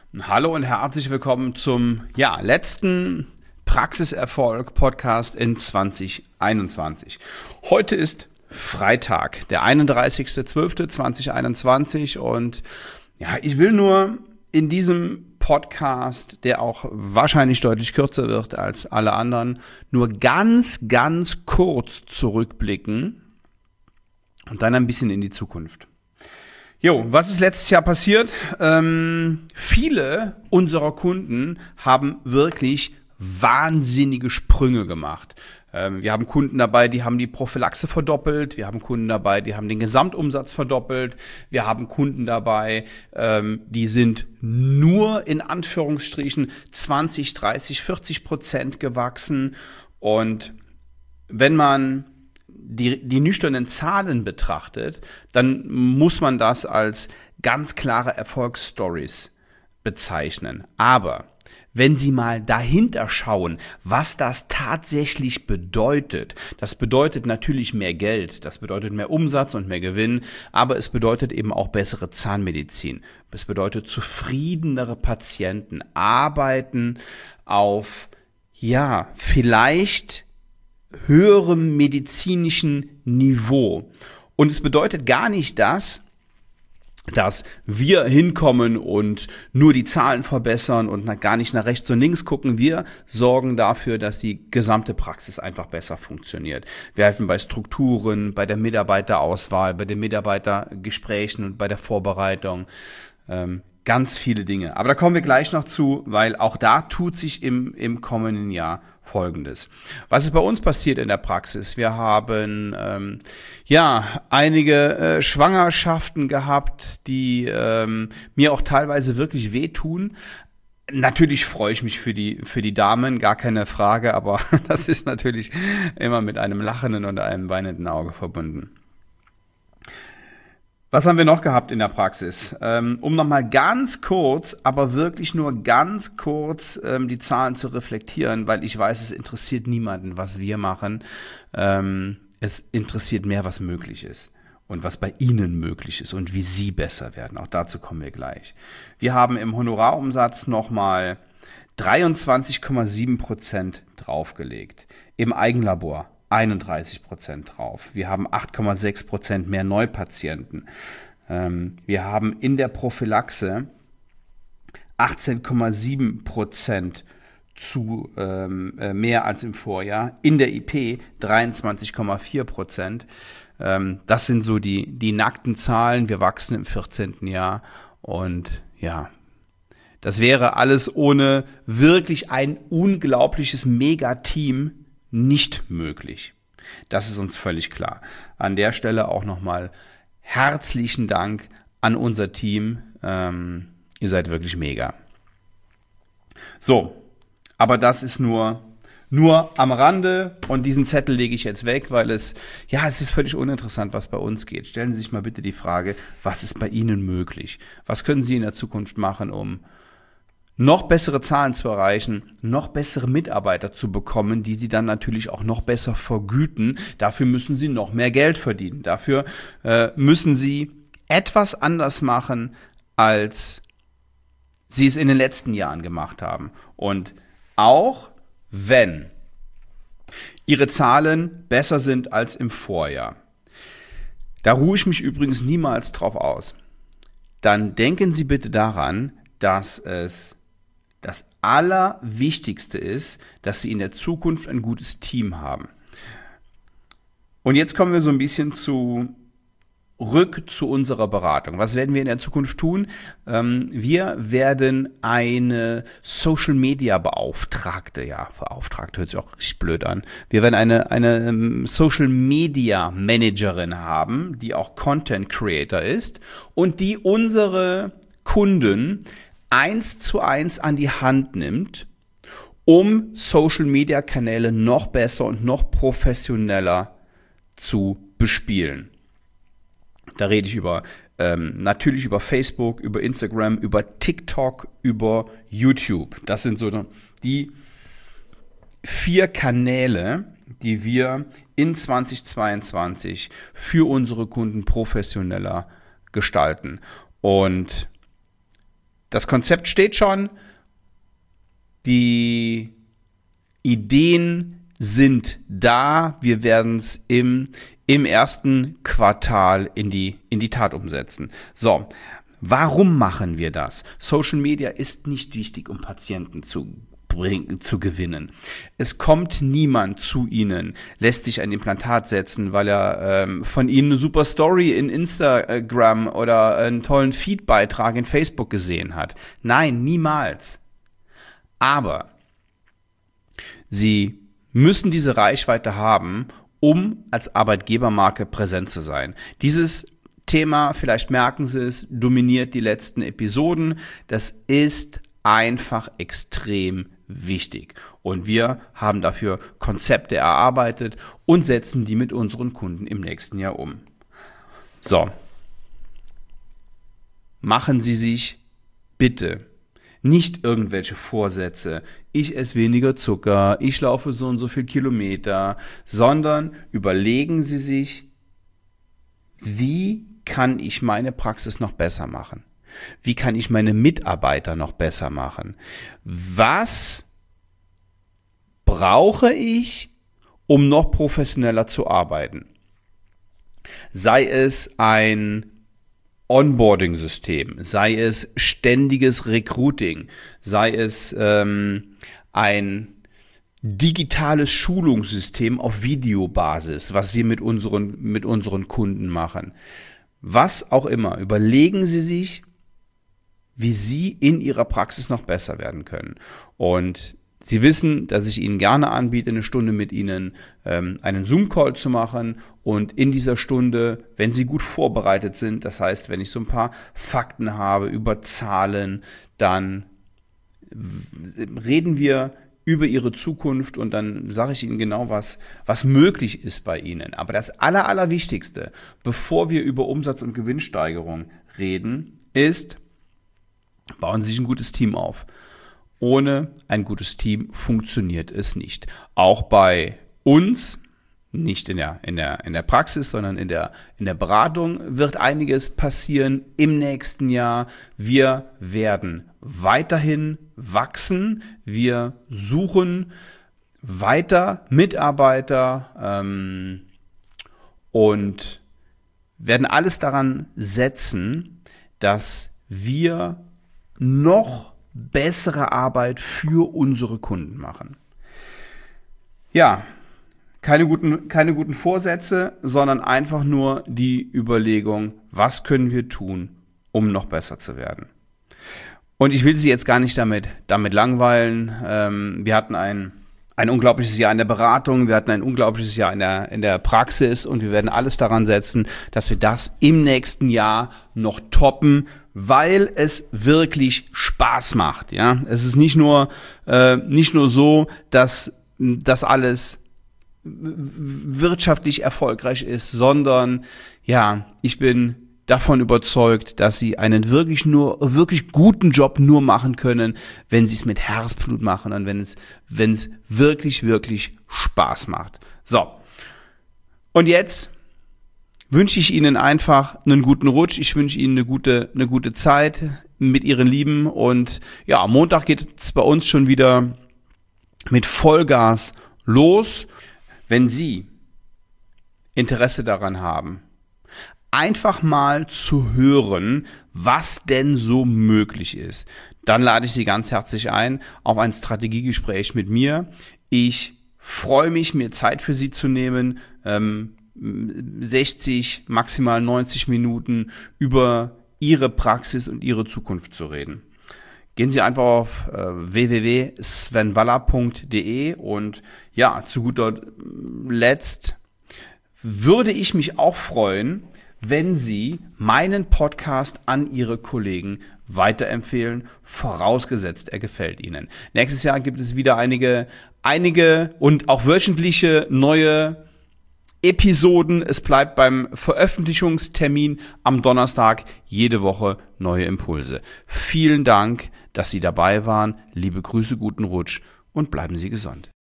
Hallo und herzlich willkommen zum letzten Praxiserfolg-Podcast in 2021. Heute ist Freitag, der 31.12.2021 und ich will nur in diesem Podcast, der auch wahrscheinlich deutlich kürzer wird als alle anderen, nur ganz kurz zurückblicken und dann ein bisschen in die Zukunft. Was ist letztes Jahr passiert? Viele unserer Kunden haben wirklich wahnsinnige Sprünge gemacht. Wir haben Kunden dabei, die haben die Prophylaxe verdoppelt. Wir haben Kunden dabei, die haben den Gesamtumsatz verdoppelt. Wir haben Kunden dabei, die sind nur in Anführungsstrichen 20, 30, 40% gewachsen. Und wenn man die nüchternen Zahlen betrachtet, dann muss man das als ganz klare Erfolgsstories bezeichnen. Aber wenn Sie mal dahinter schauen, was das tatsächlich bedeutet, das bedeutet natürlich mehr Geld, das bedeutet mehr Umsatz und mehr Gewinn, aber es bedeutet eben auch bessere Zahnmedizin. Es bedeutet zufriedenere Patienten, arbeiten auf, vielleicht höherem medizinischen Niveau. Und es bedeutet gar nicht dass wir hinkommen und nur die Zahlen verbessern und gar nicht nach rechts und links gucken. Wir sorgen dafür, dass die gesamte Praxis einfach besser funktioniert. Wir helfen bei Strukturen, bei der Mitarbeiterauswahl, bei den Mitarbeitergesprächen und bei der Vorbereitung. Ganz viele Dinge. Aber da kommen wir gleich noch zu, weil auch da tut sich im kommenden Jahr Folgendes. Was ist bei uns passiert in der Praxis? Wir haben einige Schwangerschaften gehabt, die mir auch teilweise wirklich wehtun. Natürlich freue ich mich für die Damen, gar keine Frage, aber das ist natürlich immer mit einem lachenden und einem weinenden Auge verbunden. Was haben wir noch gehabt in der Praxis? Um nochmal ganz kurz, aber wirklich nur ganz kurz die Zahlen zu reflektieren, weil ich weiß, es interessiert niemanden, was wir machen. Es interessiert mehr, was möglich ist und was bei Ihnen möglich ist und wie Sie besser werden. Auch dazu kommen wir gleich. Wir haben im Honorarumsatz nochmal 23,7% draufgelegt. Im Eigenlabor 31% drauf. Wir haben 8,6% mehr Neupatienten. Wir haben in der Prophylaxe 18,7% zu mehr als im Vorjahr. In der IP 23,4%. Das sind so die nackten Zahlen. Wir wachsen im 14. Jahr und das wäre alles ohne wirklich ein unglaubliches Megateam nicht möglich. Das ist uns völlig klar. An der Stelle auch nochmal herzlichen Dank an unser Team. Ihr seid wirklich mega. So, aber das ist nur am Rande und diesen Zettel lege ich jetzt weg, weil es ist völlig uninteressant, was bei uns geht. Stellen Sie sich mal bitte die Frage, was ist bei Ihnen möglich? Was können Sie in der Zukunft machen, um noch bessere Zahlen zu erreichen, noch bessere Mitarbeiter zu bekommen, die Sie dann natürlich auch noch besser vergüten. Dafür müssen Sie noch mehr Geld verdienen. Dafür müssen Sie etwas anders machen, als Sie es in den letzten Jahren gemacht haben. Und auch wenn Ihre Zahlen besser sind als im Vorjahr, da ruhe ich mich übrigens niemals drauf aus, dann denken Sie bitte daran, dass es das Allerwichtigste ist, dass Sie in der Zukunft ein gutes Team haben. Und jetzt kommen wir so ein bisschen zurück zu unserer Beratung. Was werden wir in der Zukunft tun? Wir werden eine Social Media Beauftragte, beauftragte hört sich auch richtig blöd an. Wir werden eine Social Media Managerin haben, die auch Content Creator ist und die unsere Kunden 1:1 an die Hand nimmt, um Social-Media-Kanäle noch besser und noch professioneller zu bespielen. Da rede ich natürlich über Facebook, über Instagram, über TikTok, über YouTube. Das sind so die 4 Kanäle, die wir in 2022 für unsere Kunden professioneller gestalten. Und Das Konzept steht schon, die Ideen sind da, wir werden es im ersten Quartal in die Tat umsetzen. So, warum machen wir das? Social Media ist nicht wichtig, um Patienten zu gewinnen. Es kommt niemand zu Ihnen, lässt sich ein Implantat setzen, weil er von Ihnen eine super Story in Instagram oder einen tollen Feed-Beitrag in Facebook gesehen hat. Nein, niemals. Aber Sie müssen diese Reichweite haben, um als Arbeitgebermarke präsent zu sein. Dieses Thema, vielleicht merken Sie es, dominiert die letzten Episoden. Das ist einfach extrem wichtig. Und wir haben dafür Konzepte erarbeitet und setzen die mit unseren Kunden im nächsten Jahr um. So, machen Sie sich bitte nicht irgendwelche Vorsätze, ich esse weniger Zucker, ich laufe so und so viel Kilometer, sondern überlegen Sie sich, wie kann ich meine Praxis noch besser machen? Wie kann ich meine Mitarbeiter noch besser machen? Was brauche ich, um noch professioneller zu arbeiten? Sei es ein Onboarding-System, sei es ständiges Recruiting, sei es ein digitales Schulungssystem auf Videobasis, was wir mit unseren Kunden machen. Was auch immer, überlegen Sie sich, wie Sie in Ihrer Praxis noch besser werden können. Und Sie wissen, dass ich Ihnen gerne anbiete, eine Stunde mit Ihnen einen Zoom-Call zu machen und in dieser Stunde, wenn Sie gut vorbereitet sind, das heißt, wenn ich so ein paar Fakten habe über Zahlen, dann reden wir über Ihre Zukunft und dann sage ich Ihnen genau, was möglich ist bei Ihnen. Aber das Allerwichtigste, bevor wir über Umsatz- und Gewinnsteigerung reden, ist, bauen Sie sich ein gutes Team auf. Ohne ein gutes Team funktioniert es nicht. Auch bei uns, nicht in der Praxis, sondern in der Beratung wird einiges passieren im nächsten Jahr. Wir werden weiterhin wachsen. Wir suchen weiter Mitarbeiter und werden alles daran setzen, dass wir noch bessere Arbeit für unsere Kunden machen. Ja, keine guten Vorsätze, sondern einfach nur die Überlegung, was können wir tun, um noch besser zu werden. Und ich will Sie jetzt gar nicht damit langweilen. Wir hatten ein unglaubliches Jahr in der Beratung, wir hatten ein unglaubliches Jahr in der Praxis und wir werden alles daran setzen, dass wir das im nächsten Jahr noch toppen, weil es wirklich Spaß macht. Ja, es ist nicht nur so, dass das alles wirtschaftlich erfolgreich ist, sondern ja, ich bin davon überzeugt, dass Sie einen wirklich guten Job nur machen können, wenn Sie es mit Herzblut machen und wenn es wirklich Spaß macht. So. Und jetzt wünsche ich Ihnen einfach einen guten Rutsch. Ich wünsche Ihnen eine gute Zeit mit Ihren Lieben. Und ja, am Montag geht es bei uns schon wieder mit Vollgas los. Wenn Sie Interesse daran haben, einfach mal zu hören, was denn so möglich ist, dann lade ich Sie ganz herzlich ein auf ein Strategiegespräch mit mir. Ich freue mich, mir Zeit für Sie zu nehmen, 60, maximal 90 Minuten über Ihre Praxis und Ihre Zukunft zu reden. Gehen Sie einfach auf www.svenwaller.de und ja, zu guter Letzt würde ich mich auch freuen, wenn Sie meinen Podcast an Ihre Kollegen weiterempfehlen, vorausgesetzt er gefällt Ihnen. Nächstes Jahr gibt es wieder einige und auch wöchentliche neue Episoden. Es bleibt beim Veröffentlichungstermin am Donnerstag jede Woche neue Impulse. Vielen Dank, dass Sie dabei waren. Liebe Grüße, guten Rutsch und bleiben Sie gesund.